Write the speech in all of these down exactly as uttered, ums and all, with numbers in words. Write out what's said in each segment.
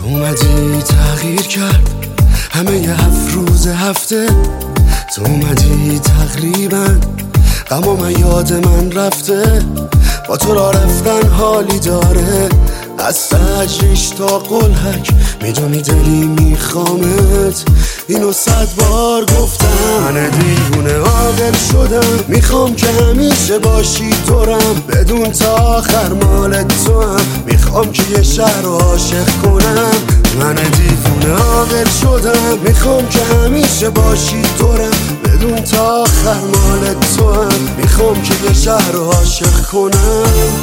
تو اومدی تغییر کرد همه ی هفت روز هفته، تو اومدی تقریبا غم و من یاد من رفته، با تو را رفتن حالی داره از سجریش تا قلهک، میدونی دلی میخوامت اینو صد بار گفتم. من دیوونه عاقل شدم، میخوام که همیشه باشی دورم، بدون تا آخر مال تو هم میخوام که یه شهر رو عاشق کنم. من دیوونه عاقل شدم، میخوام که همیشه باشی دورم، بدون تا آخر مال تو هم میخوام که یه شهر رو عاشق کنم.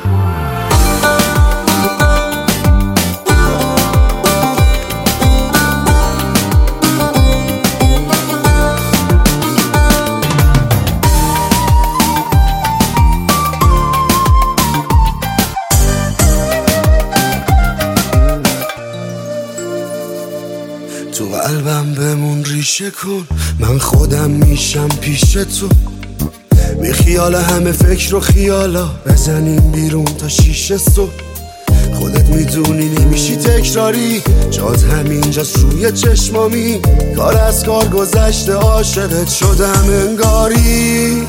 تو قلبم بمون ریشه کن، من خودم میشم پیش تو، بی خیال همه فکر و خیالا بزنیم بیرون تا شیشه صبح. خودت میدونی نمیشی تکراری، جات همینجاست روی چشمامی، کار از کار گذشته عاشقت شدم انگاری.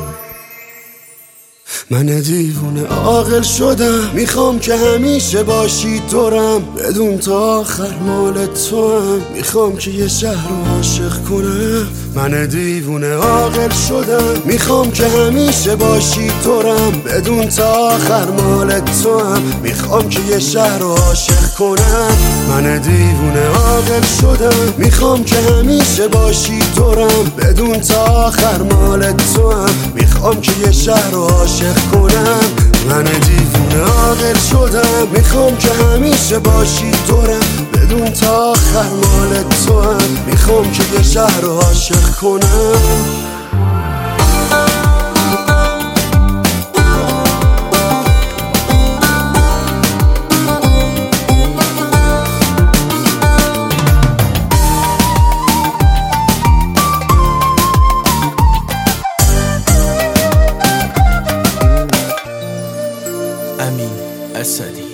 من دیوونه عاقل شدم، میخوام که همیشه باشی دورم، بدون تا آخر مال تو هم میخوام که یه شهر رو عاشق کنم. من دیوونه عاقل شدم، میخوام که همیشه باشی دورم، بدون تا آخر مال تو هم میخوام که یه شهر رو عاشق کنم. من دیوونه عاقل شدم، میخوام که همیشه باشی دورم، بدون تا آخر مال تو هم میخوام که یه شهر رو عاشق کنم. من دیوونه عاقل شدم، میخوام که همیشه باشی دورم، بدون تا آخر مال تو هم میخوام که یه شهر رو عاشق کنم. امین اسدی.